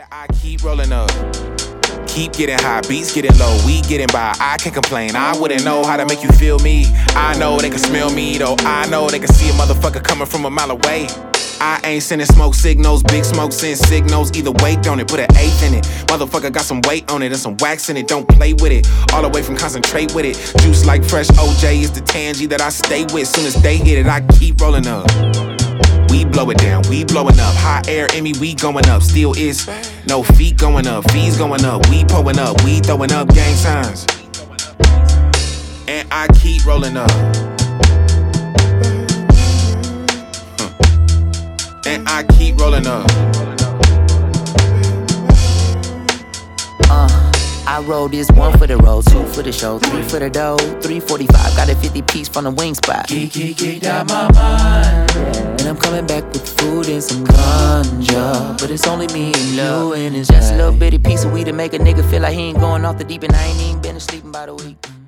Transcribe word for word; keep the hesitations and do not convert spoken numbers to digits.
Yeah, I keep rolling up. Keep getting high, beats getting low, we getting by. I can't complain, I wouldn't know how to make you feel me. I know they can smell me though, I know they can see a motherfucker coming from a mile away. I ain't sending smoke signals, big smoke send signals. Either way, don't it, put an eighth in it. Motherfucker got some weight on it and some wax in it, don't play with it. All the way from concentrate with it. Juice like fresh O J is the tangy that I stay with. Soon as they hit it, I keep rolling up. We blow it down, we blowing up. Hot air in me, we going up. Still is no feet going up, fees going up. We pulling up, we throwing up gang signs. And I keep rolling up. Huh. And I keep rolling up. Uh. I roll this one for the road, two for the show, three for the dough, three forty-five. Got a fifty piece from the wing spot. Geek, geek, geek out my mind. And I'm coming back with food and some ganja, but it's only me and you, and it's just a little bitty piece of weed to make a nigga feel like he ain't going off the deep end. I ain't even been sleeping by the week.